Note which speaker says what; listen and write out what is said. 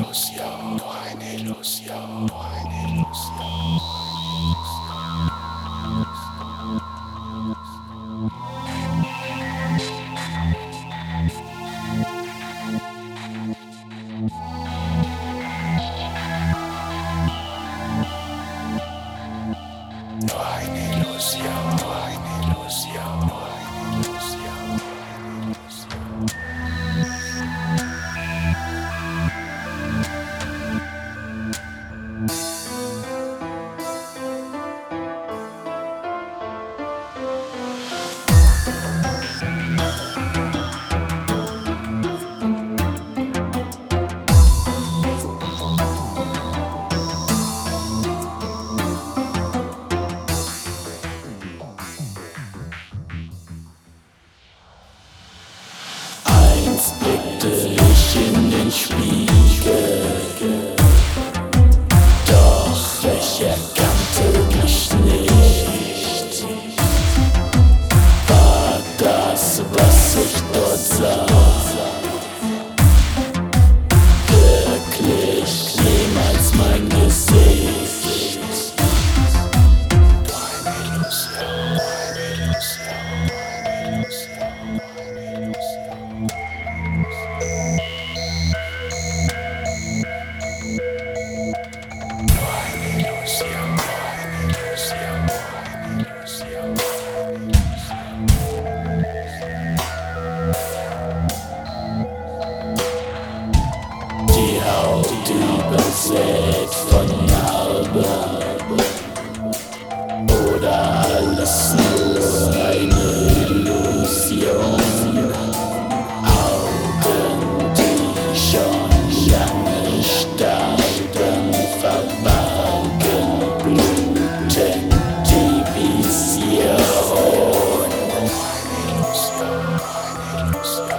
Speaker 1: Illusion, nur eine Illusion, nur eine Illusion. Nur eine Illusion, nur eine Illusion, nur eine Illusion, nur eine Illusion. Einst blickte ich in den Spiegel, doch ich erkannte mich nicht. War das, was ich dort sah, wirklich jemals mein Gesicht? Nur eine Illusion, nur eine Illusion, nur eine Illusion, nur eine Illusion. Die Haut übersät von Narben, oder alles nur eine Illusion. Augen, die schon lange starben, verbargen Blüten, die Vision. Eine Illusion, eine Illusion.